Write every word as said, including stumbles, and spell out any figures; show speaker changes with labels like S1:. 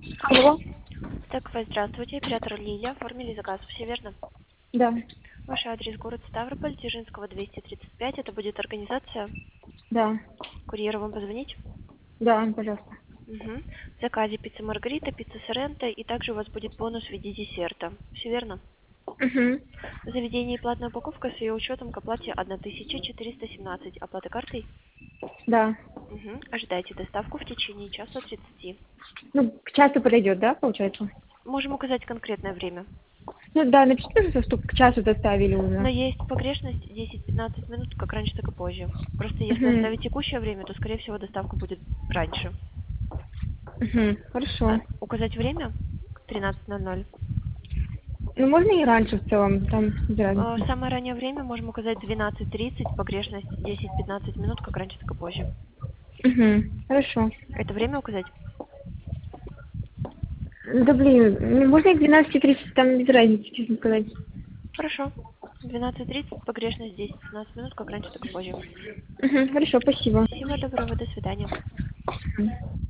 S1: Алло.
S2: Так, вы здравствуйте, оператор Лилия. Оформили заказ, все верно?
S1: Да.
S2: Ваш адрес город Ставрополь, Дзержинского двести тридцать пять. Это будет организация.
S1: Да.
S2: Курьеру вам позвонить?
S1: Да, пожалуйста.
S2: Угу. В заказе пицца Маргарита, пицца Соренто, и также у вас будет бонус в виде десерта. Все верно?
S1: Угу.
S2: В заведении платная упаковка с ее учетом к оплате тысяча четыреста семнадцать. Оплата картой?
S1: Да.
S2: Угу. Ожидайте доставку в течение часа тридцати.
S1: Ну, к часу подойдет, да, получается?
S2: Можем указать конкретное время.
S1: Ну да, напишите, пожалуйста, чтобы к часу доставили
S2: Но
S1: уже.
S2: есть погрешность десять-пятнадцать минут, как раньше, так и позже. Просто если
S1: Угу.
S2: оставить текущее время, то, скорее всего, доставка будет раньше.
S1: Угу.
S2: А,
S1: Хорошо.
S2: указать время? тринадцать ноль ноль.
S1: Ну, можно и раньше в целом, там без
S2: А,
S1: разницы.
S2: самое раннее время можем указать двенадцать тридцать, погрешность десять-пятнадцать минут, как раньше, так и позже.
S1: Угу. Хорошо.
S2: Это время указать?
S1: Да блин, ну, можно и к двенадцати тридцати, там без разницы, честно сказать.
S2: Хорошо. двенадцать тридцать, погрешность десять-пятнадцать минут, как раньше, так и позже.
S1: Угу. Хорошо, спасибо.
S2: Всего доброго, до свидания.
S1: Мгм.